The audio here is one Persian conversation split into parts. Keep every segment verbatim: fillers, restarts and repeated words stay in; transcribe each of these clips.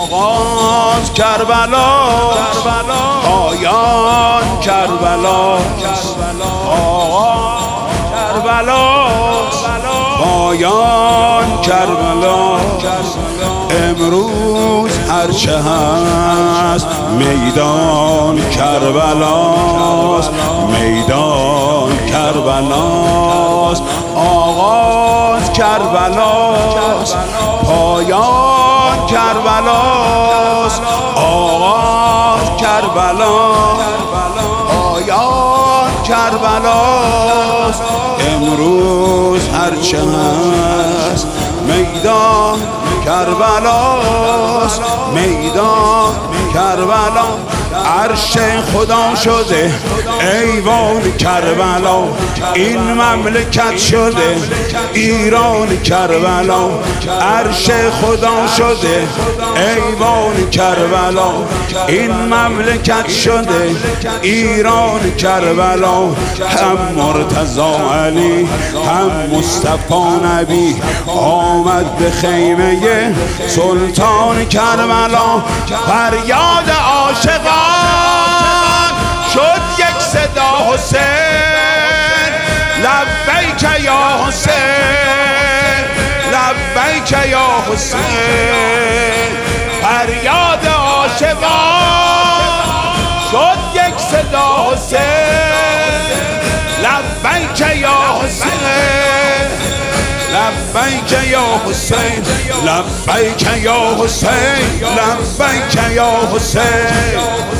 آغاز کربلا، پایان کربلا، آغاز کربلا، پایان کربلا. امروز هرچه هست میدان کربلاست، میدان کربلاست. آغاز کربلاست، پایان کربلاست. آغاز کربلا، پایان کربلاست. امروز هرچه هست میدان کربلاست، میدان کربلا. عرش خدا شده ایوان کربلا، این مملکت شده ایران کربلا. عرش خدا شده ایوان کربلا، این مملکت شده ایران کربلا. هم مرتضی علی هم مصطفی نبی آمد به خیمه سلطان کربلا. فریاد عاشقان شد یک صدا حسین، لبیک یا حسین، لبیک یا حسین. فریاد عاشقان شد یک صدا حسین، لبیک یا حسین، لبیک یا حسین، لبیک یا حسین، لبیک یا حسین.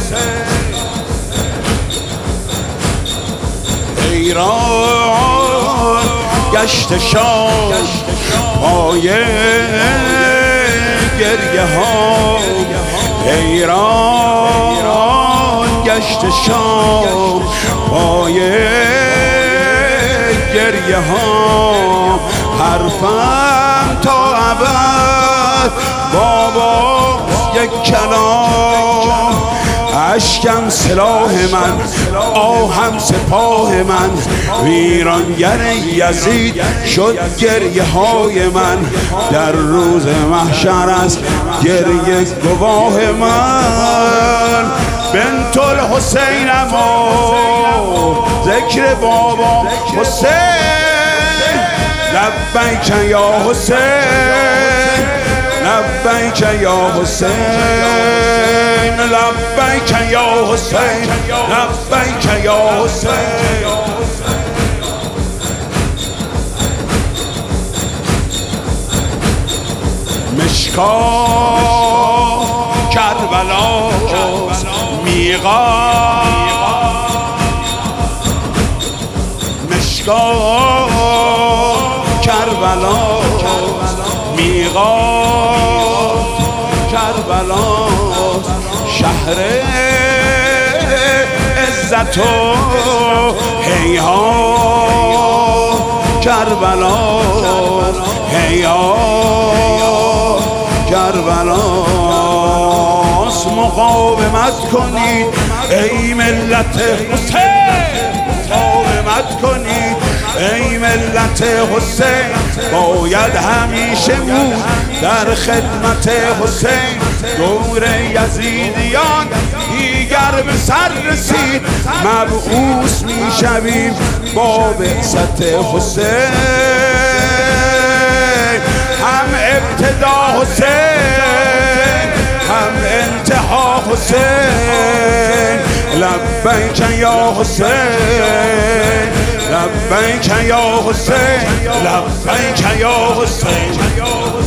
ایران گشت شام پایه گریه ها، ایران گشت شام پایه گریه ها. حرفم تا ابد بابا یک کلام، اشکم سلاح من، آهم سپاه من. ویرانگر یزید شد گریه های من، در روز محشر است گریه گواه من. بنت الحسین اما ذکر بابا حسین، لبیک یا حسین، لبیک یا حسین، لبیک یا حسین، لبیک یا حسین. مشکات کربلاست میقات، مشکات کربلاست میقات، کربلاست شهر عزت و هیهات. کربلاست هیهات، کربلاست. مقاومت کنید ای ملت حسین، مقاومت کنید ای ملت حسین. باید همیشه بود در خدمت حسین. دور یزیدیان دیگر به سر رسید، مبعوث می شویم با بعثت حسین. هم ابتدا حسین هم انتها حسین، لبیک یا حسین، لبیک یا حسین، لبیک یا حسین.